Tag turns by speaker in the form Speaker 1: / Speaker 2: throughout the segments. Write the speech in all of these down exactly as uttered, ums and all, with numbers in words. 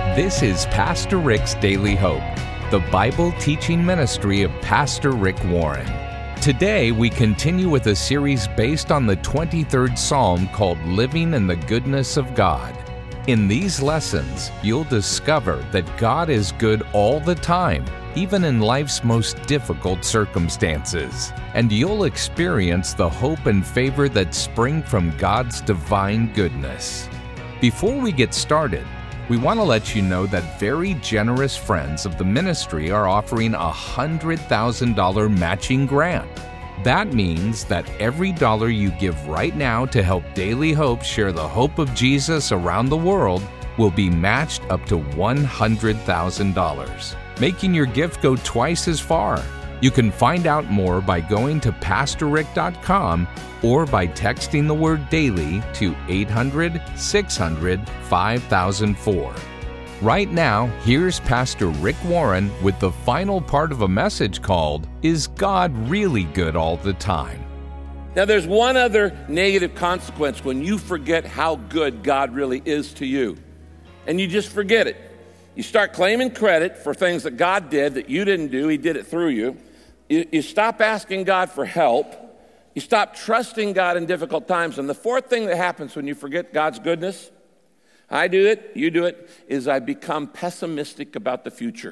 Speaker 1: This is Pastor Rick's Daily Hope, the Bible teaching ministry of Pastor Rick Warren. Today, we continue with a series based on the twenty-third Psalm called Living in the Goodness of God. In these lessons, you'll discover that God is good all the time, even in life's most difficult circumstances. And you'll experience the hope and favor that spring from God's divine goodness. Before we get started, we want to let you know that very generous friends of the ministry are offering a one hundred thousand dollars matching grant. That means that every dollar you give right now to help Daily Hope share the hope of Jesus around the world will be matched up to one hundred thousand dollars, making your gift go twice as far. You can find out more by going to pastor rick dot com or by texting the word DAILY to eight hundred, six hundred, five thousand four. Right now, here's Pastor Rick Warren with the final part of a message called, Is God Really Good All the Time?
Speaker 2: Now, there's one other negative consequence when you forget how good God really is to you, and you just forget it. You start claiming credit for things that God did that you didn't do. He did it through you. You, you stop asking God for help. You stop trusting God in difficult times. And the fourth thing that happens when you forget God's goodness, I do it, you do it, is I become pessimistic about the future.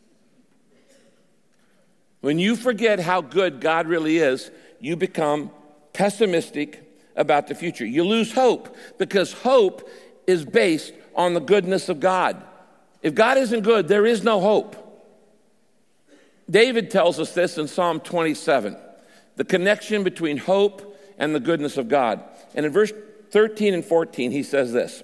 Speaker 2: When you forget how good God really is, you become pessimistic about the future. You lose hope because hope is based on the goodness of God. If God isn't good, there is no hope. David tells us this in Psalm twenty-seven, the connection between hope and the goodness of God. And in verse thirteen and fourteen, he says this,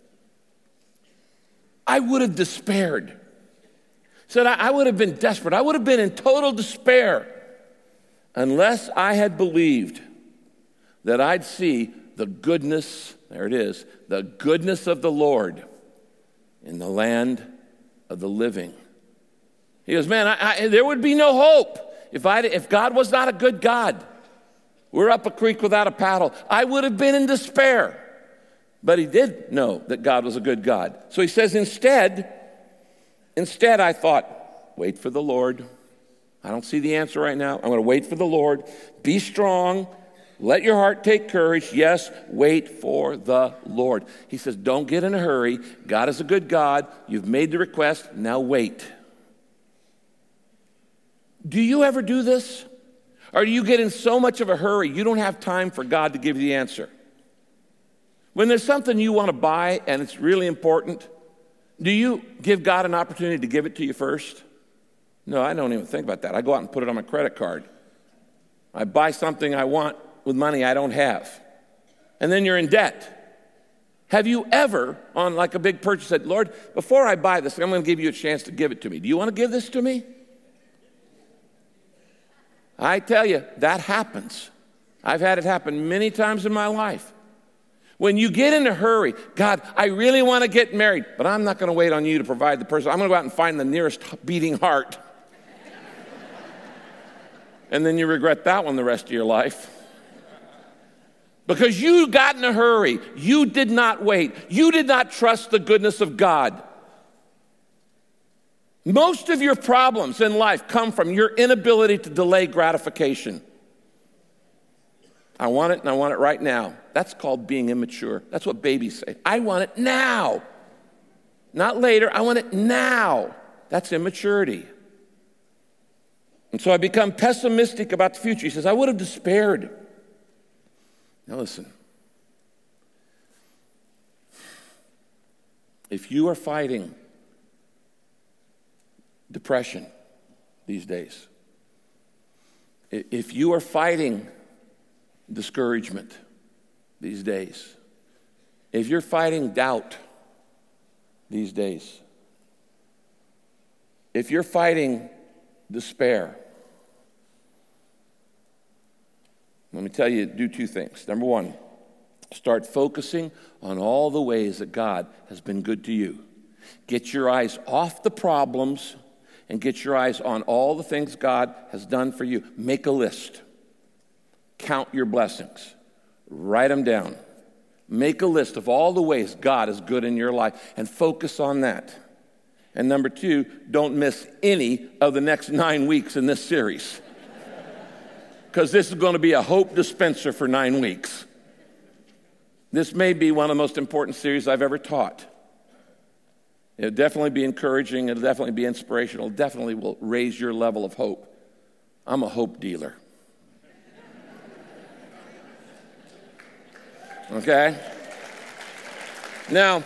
Speaker 2: I would have despaired. He said, I, I would have been desperate. I would have been in total despair unless I had believed that I'd see the goodness, there it is, the goodness of the Lord in the land of the living. He goes, man, I, I, there would be no hope if, I, if God was not a good God. We're up a creek without a paddle. I would have been in despair. But he did know that God was a good God. So he says, instead, instead I thought, wait for the Lord. I don't see the answer right now. I'm going to wait for the Lord. Be strong. Let your heart take courage. Yes, wait for the Lord. He says, don't get in a hurry. God is a good God. You've made the request. Now wait. Do you ever do this? Or do you get in so much of a hurry you don't have time for God to give you the answer? When there's something you want to buy and it's really important, do you give God an opportunity to give it to you first? No, I don't even think about that. I go out and put it on my credit card. I buy something I want with money I don't have. And then you're in debt. Have you ever, on like a big purchase, said, Lord, before I buy this, I'm going to give you a chance to give it to me. Do you want to give this to me? I tell you, that happens. I've had it happen many times in my life. When you get in a hurry, God, I really want to get married, but I'm not going to wait on you to provide the person. I'm going to go out and find the nearest beating heart. And then you regret that one the rest of your life. Because you got in a hurry. You did not wait. You did not trust the goodness of God. Most of your problems in life come from your inability to delay gratification. I want it and I want it right now. That's called being immature. That's what babies say. I want it now. Not later. I want it now. That's immaturity. And so I become pessimistic about the future. He says, I would have despaired. Now listen. If you are fighting depression these days, if you are fighting discouragement these days, if you're fighting doubt these days, if you're fighting despair, let me tell you, do two things. Number one, start focusing on all the ways that God has been good to you. Get your eyes off the problems and get your eyes on all the things God has done for you. Make a list. Count your blessings. Write them down. Make a list of all the ways God is good in your life and focus on that. And number two, don't miss any of the next nine weeks in this series. Because this is going to be a hope dispenser for nine weeks. This may be one of the most important series I've ever taught. It'll definitely be encouraging. It'll definitely be inspirational. It definitely will raise your level of hope. I'm a hope dealer. Okay? Now,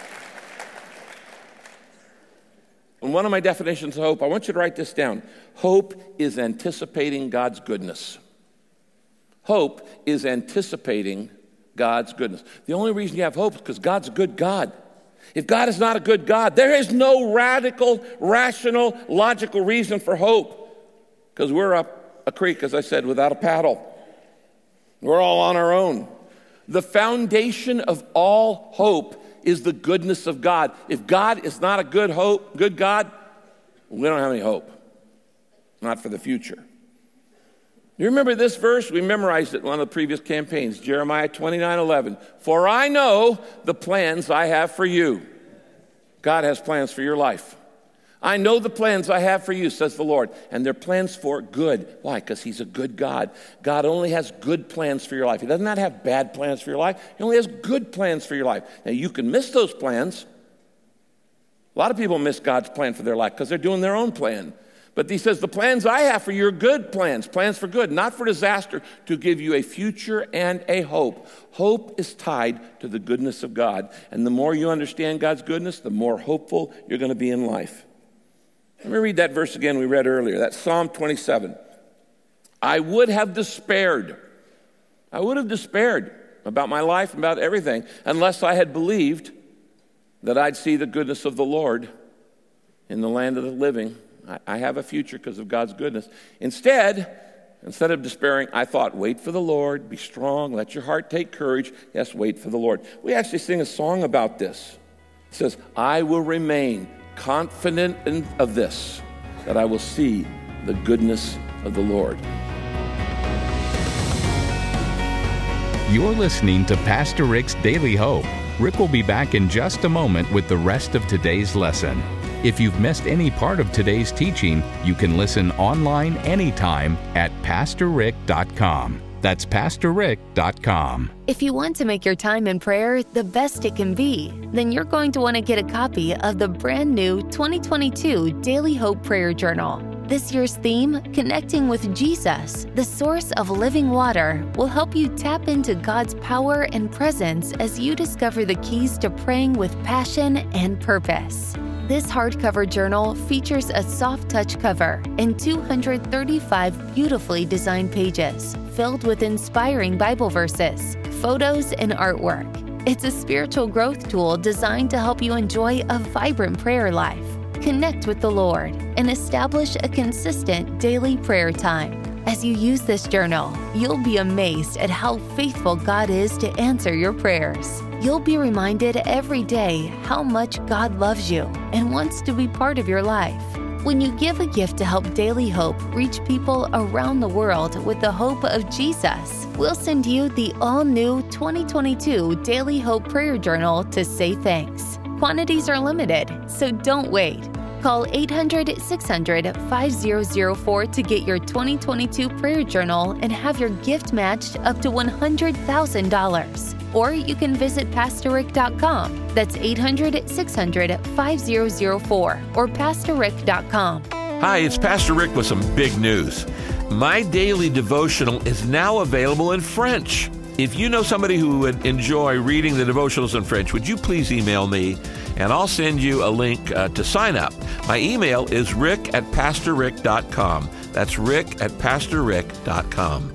Speaker 2: in one of my definitions of hope, I want you to write this down. Hope is anticipating God's goodness. Hope is anticipating God's goodness. The only reason you have hope is because God's a good God. If God is not a good God, there is no radical, rational, logical reason for hope. Because we're up a creek, as I said, without a paddle. We're all on our own. The foundation of all hope is the goodness of God. If God is not a good hope, good God, we don't have any hope. Not for the future. You remember this verse? We memorized it in one of the previous campaigns, Jeremiah twenty-nine eleven. For I know the plans I have for you. God has plans for your life. I know the plans I have for you, says the Lord, and they're plans for good. Why? Because he's a good God. God only has good plans for your life. He does not have bad plans for your life. He only has good plans for your life. Now, you can miss those plans. A lot of people miss God's plan for their life because they're doing their own plan. But he says, the plans I have for you are good plans, plans for good, not for disaster, to give you a future and a hope. Hope is tied to the goodness of God. And the more you understand God's goodness, the more hopeful you're going to be in life. Let me read that verse again we read earlier. That's Psalm twenty-seven. I would have despaired. I would have despaired about my life and about everything unless I had believed that I'd see the goodness of the Lord in the land of the living. I have a future because of God's goodness. Instead, instead of despairing, I thought, wait for the Lord, be strong, let your heart take courage. Yes, wait for the Lord. We actually sing a song about this. It says, I will remain confident in, of this, that I will see the goodness of the Lord.
Speaker 1: You're listening to Pastor Rick's Daily Hope. Rick will be back in just a moment with the rest of today's lesson. If you've missed any part of today's teaching, you can listen online anytime at pastor rick dot com. That's pastor rick dot com.
Speaker 3: If you want to make your time in prayer the best it can be, then you're going to want to get a copy of the brand new twenty twenty-two Daily Hope Prayer Journal. This year's theme, Connecting with Jesus, the source of living water, will help you tap into God's power and presence as you discover the keys to praying with passion and purpose. This hardcover journal features a soft-touch cover and two hundred thirty-five beautifully designed pages filled with inspiring Bible verses, photos, and artwork. It's a spiritual growth tool designed to help you enjoy a vibrant prayer life, connect with the Lord, and establish a consistent daily prayer time. As you use this journal, you'll be amazed at how faithful God is to answer your prayers. You'll be reminded every day how much God loves you and wants to be part of your life. When you give a gift to help Daily Hope reach people around the world with the hope of Jesus, we'll send you the all-new twenty twenty-two Daily Hope Prayer Journal to say thanks. Quantities are limited, so don't wait. Call eight hundred, six hundred, five zero zero four to get your twenty twenty-two prayer journal and have your gift matched up to one hundred thousand dollars. Or you can visit pastor rick dot com. That's eight hundred, six hundred, five zero zero four or pastor rick dot com.
Speaker 4: Hi, it's Pastor Rick with some big news. My daily devotional is now available in French. If you know somebody who would enjoy reading the devotionals in French, would you please email me, and I'll send you a link uh, to sign up. My email is rick at pastor rick dot com. That's rick at pastor rick dot com.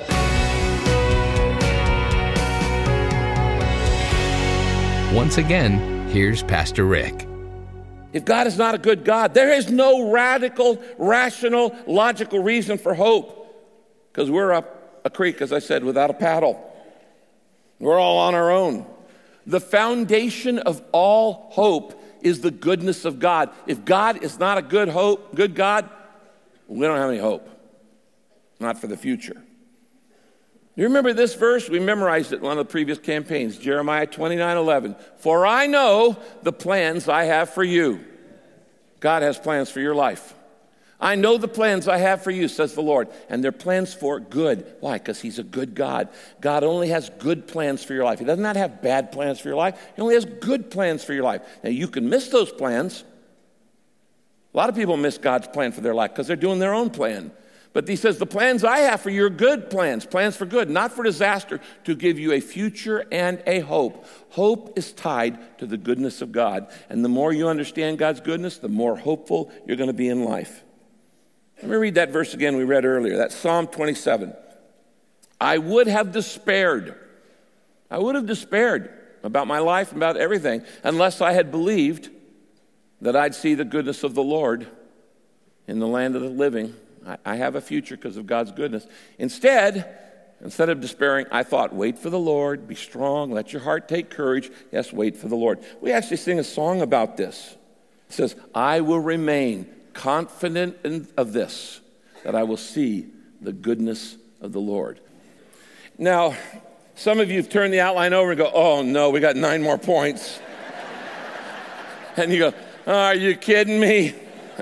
Speaker 1: Once again, here's Pastor Rick.
Speaker 2: If God is not a good God, there is no radical, rational, logical reason for hope. Because we're up a creek, as I said, without a paddle. We're all on our own. The foundation of all hope is the goodness of God. If God is not a good hope, good God, we don't have any hope. Not for the future. You remember this verse? We memorized it in one of the previous campaigns, Jeremiah twenty-nine eleven. For I know the plans I have for you. God has plans for your life. I know the plans I have for you, says the Lord, and they're plans for good. Why? Because he's a good God. God only has good plans for your life. He does not have bad plans for your life. He only has good plans for your life. Now, you can miss those plans. A lot of people miss God's plan for their life because they're doing their own plan. But he says, the plans I have for you are good plans, plans for good, not for disaster, to give you a future and a hope. Hope is tied to the goodness of God. And the more you understand God's goodness, the more hopeful you're going to be in life. Let me read that verse again we read earlier. That's Psalm twenty-seven. I would have despaired. I would have despaired about my life, about everything, unless I had believed that I'd see the goodness of the Lord in the land of the living. I have a future because of God's goodness. Instead, instead of despairing, I thought, wait for the Lord, be strong, let your heart take courage. Yes, wait for the Lord. We actually sing a song about this. It says, I will remain confident in, of this, that I will see the goodness of the Lord. Now, some of you have turned the outline over and go, oh no, we got nine more points. And you go, oh, are you kidding me?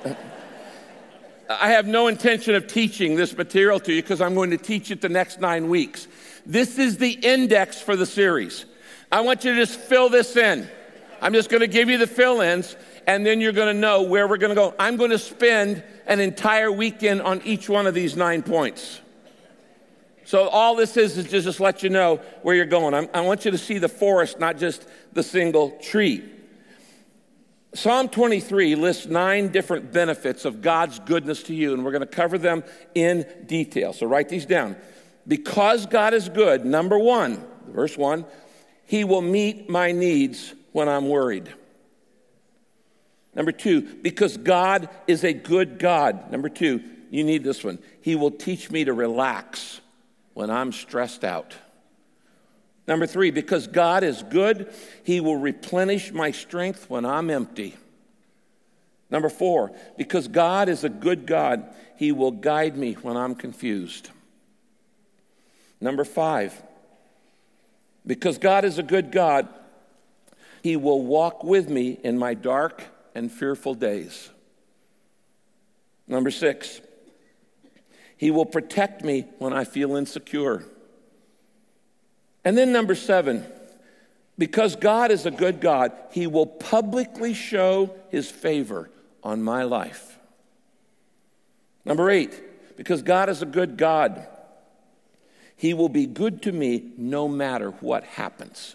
Speaker 2: I have no intention of teaching this material to you because I'm going to teach it the next nine weeks. This is the index for the series. I want you to just fill this in. I'm just going to give you the fill-ins, and then you're going to know where we're going to go. I'm going to spend an entire weekend on each one of these nine points. So all this is is to just let you know where you're going. I'm, I want you to see the forest, not just the single tree. Psalm twenty-three lists nine different benefits of God's goodness to you, and we're going to cover them in detail. So write these down. Because God is good, number one, verse one, he will meet my needs when I'm worried. Number two, because God is a good God. Number two, you need this one. He will teach me to relax when I'm stressed out. Number three, because God is good, he will replenish my strength when I'm empty. Number four, because God is a good God, he will guide me when I'm confused. Number five, because God is a good God, he will walk with me in my dark and fearful days. Number six, he will protect me when I feel insecure. And then number seven, because God is a good God, he will publicly show his favor on my life. Number eight, because God is a good God, he will be good to me no matter what happens.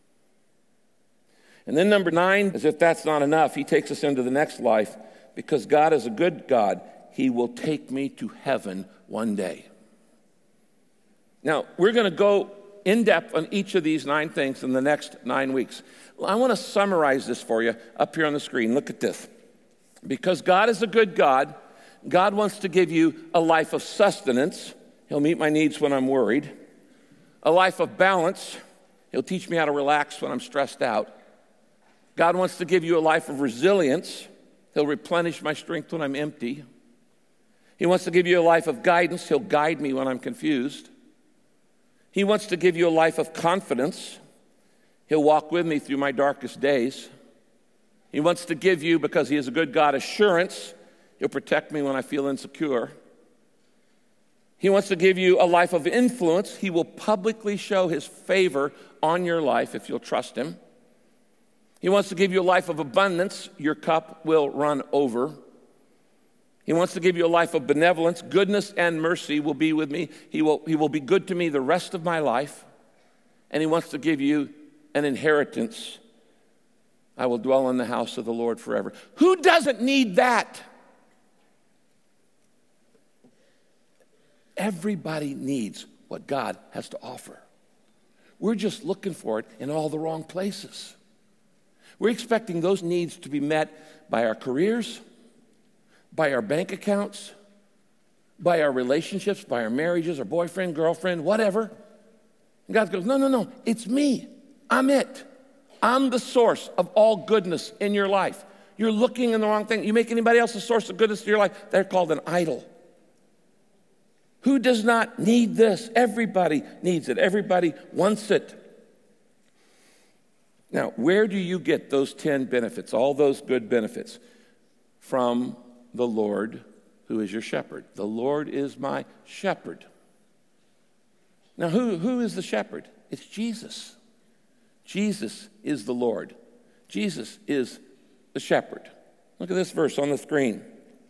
Speaker 2: And then number nine, as if that's not enough, he takes us into the next life. Because God is a good God, he will take me to heaven one day. Now, we're going to go in depth on each of these nine things in the next nine weeks. I want to summarize this for you up here on the screen. Look at this. Because God is a good God, God wants to give you a life of sustenance. He'll meet my needs when I'm worried. A life of balance. He'll teach me how to relax when I'm stressed out. God wants to give you a life of resilience. He'll replenish my strength when I'm empty. He wants to give you a life of guidance. He'll guide me when I'm confused. He wants to give you a life of confidence. He'll walk with me through my darkest days. He wants to give you, because he is a good God, assurance. He'll protect me when I feel insecure. He wants to give you a life of influence. He will publicly show his favor on your life if you'll trust him. He wants to give you a life of abundance. Your cup will run over. He wants to give you a life of benevolence. Goodness and mercy will be with me. He will, he will be good to me the rest of my life. And he wants to give you an inheritance. I will dwell in the house of the Lord forever. Who doesn't need that? Everybody needs what God has to offer. We're just looking for it in all the wrong places. We're expecting those needs to be met by our careers, by our bank accounts, by our relationships, by our marriages, our boyfriend, girlfriend, whatever. And God goes, no, no, no, it's me. I'm it. I'm the source of all goodness in your life. You're looking in the wrong thing. You make anybody else a source of goodness in your life, they're called an idol. Who does not need this? Everybody needs it. Everybody wants it. Now, where do you get those ten benefits, all those good benefits? from the Lord who is your shepherd. The Lord is my shepherd. Now, who, who is the shepherd? It's Jesus. Jesus is the Lord. Jesus is the shepherd. Look at this verse on the screen.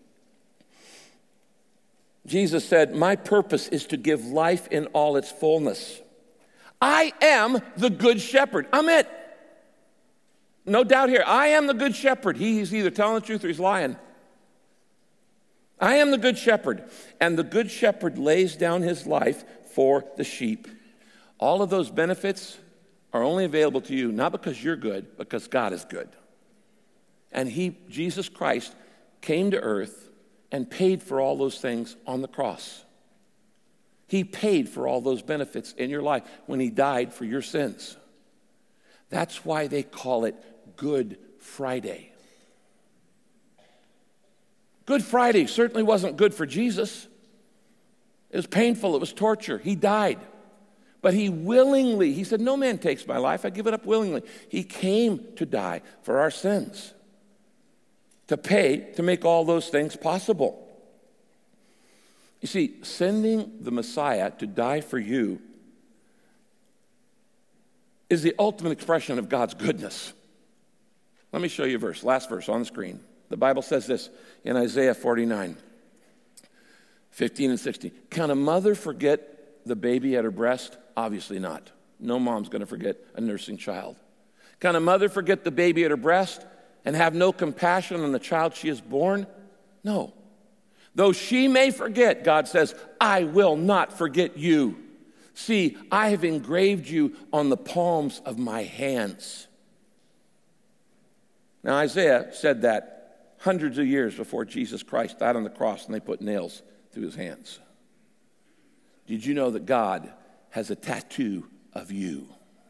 Speaker 2: Jesus said, my purpose is to give life in all its fullness. I am the good shepherd. I'm it. No doubt here. I am the good shepherd. He's either telling the truth or he's lying. I am the good shepherd. And the good shepherd lays down his life for the sheep. All of those benefits are only available to you, not because you're good, but because God is good. And he, Jesus Christ, came to earth and paid for all those things on the cross. He paid for all those benefits in your life when he died for your sins. That's why they call it Good Friday. Good Friday certainly wasn't good for Jesus. It was painful. It was torture. He died. But he willingly, he said, no man takes my life. I give it up willingly. He came to die for our sins, to pay, to make all those things possible. You see, sending the Messiah to die for you is the ultimate expression of God's goodness. Let me show you a verse, last verse on the screen. The Bible says this in Isaiah forty-nine, fifteen and sixteen. Can a mother forget the baby at her breast? Obviously not. No mom's going to forget a nursing child. Can a mother forget the baby at her breast and have no compassion on the child she has born? No. Though she may forget, God says, I will not forget you. See, I have engraved you on the palms of my hands. Now, Isaiah said that hundreds of years before Jesus Christ died on the cross and they put nails through his hands. Did you know that God has a tattoo of you?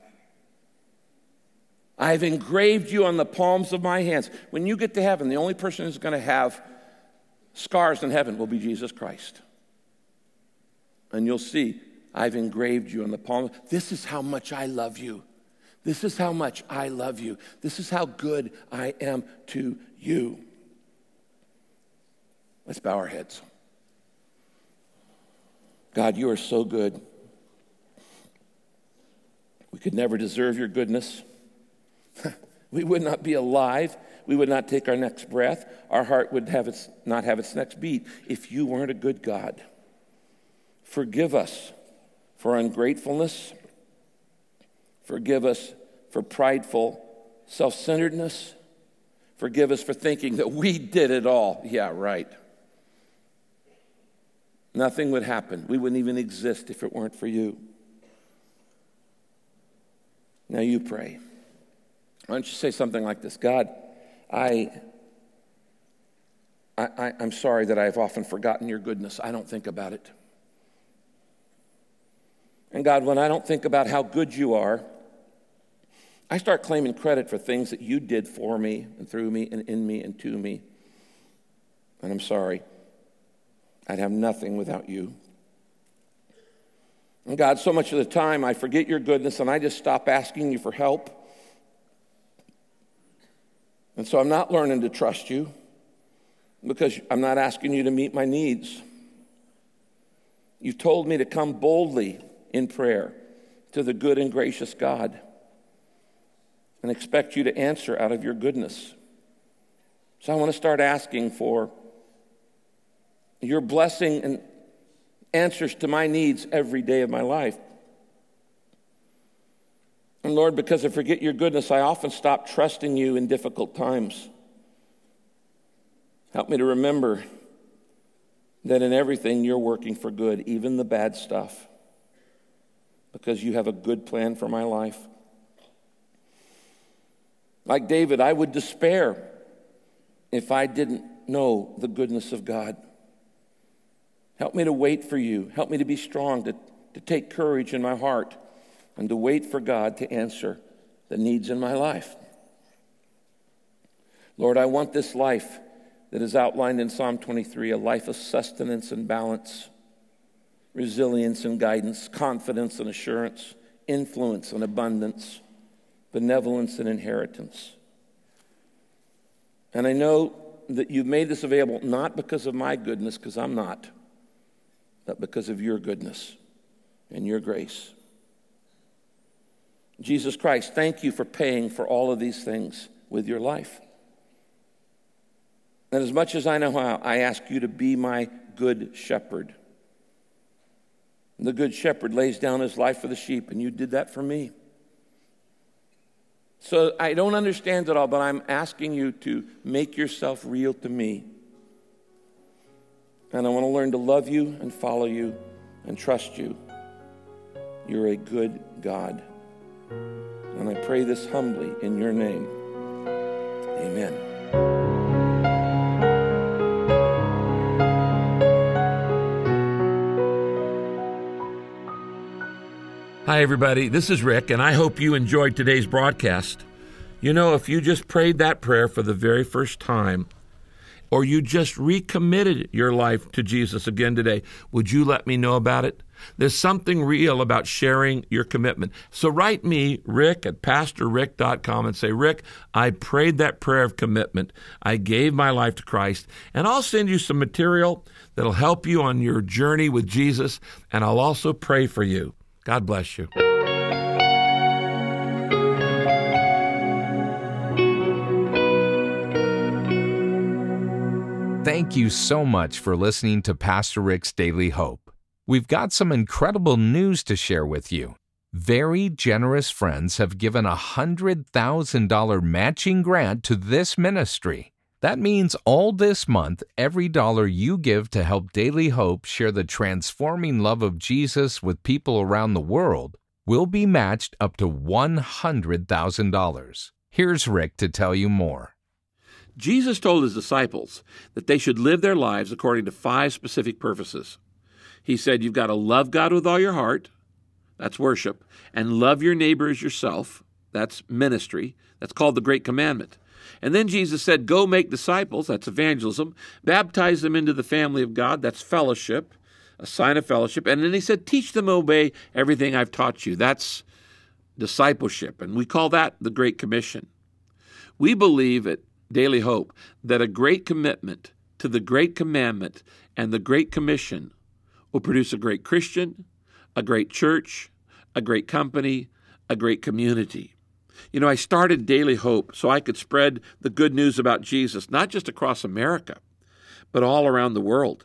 Speaker 2: I have engraved you on the palms of my hands. When you get to heaven, the only person who's going to have scars in heaven will be Jesus Christ. And you'll see, I've engraved you on the palm. This is how much I love you. This is how much I love you. This is how good I am to you. Let's bow our heads. God, you are so good. We could never deserve your goodness. We would not be alive. We would not take our next breath. Our heart would have its, not have its next beat if you weren't a good God. Forgive us for ungratefulness. Forgive us for prideful self-centeredness. Forgive us for thinking that we did it all. Yeah, right. Nothing would happen. We wouldn't even exist if it weren't for you. Now you pray. Why don't you say something like this? God, I, I, I'm sorry that I've often forgotten your goodness. I don't think about it. And God, when I don't think about how good you are, I start claiming credit for things that you did for me and through me and in me and to me. And I'm sorry. I'd have nothing without you. And God, so much of the time I forget your goodness and I just stop asking you for help. And so I'm not learning to trust you because I'm not asking you to meet my needs. You've told me to come boldly in prayer to the good and gracious God and expect you to answer out of your goodness. So I want to start asking for your blessing and answers to my needs every day of my life. And Lord, because I forget your goodness, I often stop trusting you in difficult times. Help me to remember that in everything you're working for good, even the bad stuff, because you have a good plan for my life. Like David, I would despair if I didn't know the goodness of God. Help me to wait for you. Help me to be strong, to, to take courage in my heart, and to wait for God to answer the needs in my life. Lord, I want this life that is outlined in Psalm twenty-three, a life of sustenance and balance, resilience and guidance, confidence and assurance, influence and abundance, benevolence and inheritance. And I know that you've made this available not because of my goodness, because I'm not, but because of your goodness and your grace. Jesus Christ, thank you for paying for all of these things with your life. And as much as I know how, I ask you to be my good shepherd. The good shepherd lays down his life for the sheep, and you did that for me. So I don't understand it all, but I'm asking you to make yourself real to me. And I want to learn to love you and follow you and trust you. You're a good God. And I pray this humbly in your name. Amen.
Speaker 4: Hi, everybody. This is Rick, and I hope you enjoyed today's broadcast. You know, if you just prayed that prayer for the very first time, or you just recommitted your life to Jesus again today, would you let me know about it? There's something real about sharing your commitment. So write me, Rick, at pastor rick dot com, and say, Rick, I prayed that prayer of commitment. I gave my life to Christ, and I'll send you some material that'll help you on your journey with Jesus, and I'll also pray for you. God bless you.
Speaker 1: Thank you so much for listening to Pastor Rick's Daily Hope. We've got some incredible news to share with you. Very generous friends have given a one hundred thousand dollars matching grant to this ministry. That means all this month, every dollar you give to help Daily Hope share the transforming love of Jesus with people around the world will be matched up to one hundred thousand dollars. Here's Rick to tell you more.
Speaker 4: Jesus told his disciples that they should live their lives according to five specific purposes. He said, you've got to love God with all your heart, that's worship, and love your neighbor as yourself, that's ministry, that's called the Great Commandment. And then Jesus said, go make disciples, that's evangelism, baptize them into the family of God, that's fellowship, a sign of fellowship. And then he said, teach them to obey everything I've taught you, that's discipleship. And we call that the Great Commission. We believe at Daily Hope that a great commitment to the Great Commandment and the Great Commission will produce a great Christian, a great church, a great company, a great community. You know, I started Daily Hope so I could spread the good news about Jesus, not just across America, but all around the world.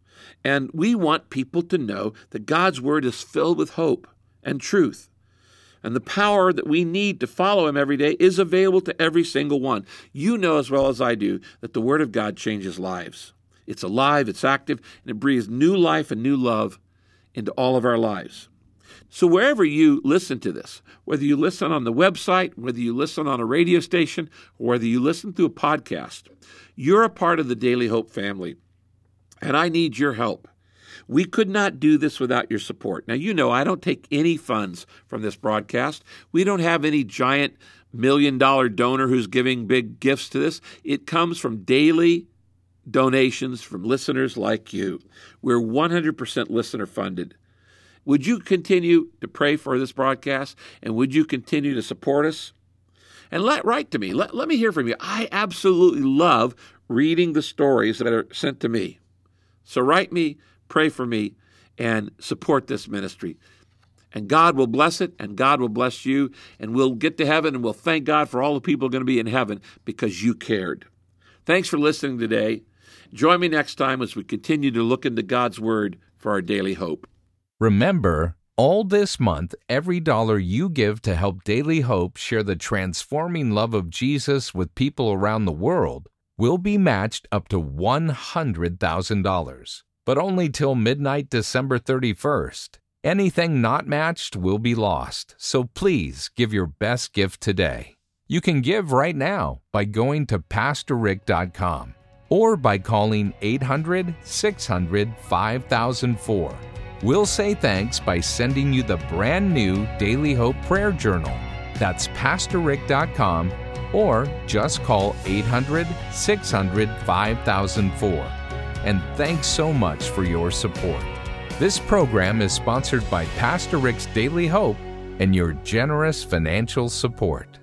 Speaker 4: And we want people to know that God's Word is filled with hope and truth. And the power that we need to follow Him every day is available to every single one. You know as well as I do that the Word of God changes lives. It's alive, it's active, and it breathes new life and new love into all of our lives. So wherever you listen to this, whether you listen on the website, whether you listen on a radio station, or whether you listen through a podcast, you're a part of the Daily Hope family, and I need your help. We could not do this without your support. Now, you know I don't take any funds from this broadcast. We don't have any giant million-dollar donor who's giving big gifts to this. It comes from daily donations from listeners like you. We're one hundred percent listener-funded. Would you continue to pray for this broadcast, and would you continue to support us? And let write to me. Let, let me hear from you. I absolutely love reading the stories that are sent to me. So write me, pray for me, and support this ministry. And God will bless it, and God will bless you, and we'll get to heaven, and we'll thank God for all the people going to be in heaven because you cared. Thanks for listening today. Join me next time as we continue to look into God's Word for our daily hope.
Speaker 1: Remember, all this month, every dollar you give to help Daily Hope share the transforming love of Jesus with people around the world will be matched up to one hundred thousand dollars, but only till midnight December thirty-first. Anything not matched will be lost, so please give your best gift today. You can give right now by going to pastor rick dot com or by calling eight hundred, six hundred, five thousand four. We'll say thanks by sending you the brand new Daily Hope Prayer Journal. That's pastor rick dot com or just call eight hundred, six hundred, five thousand four. And thanks so much for your support. This program is sponsored by Pastor Rick's Daily Hope and your generous financial support.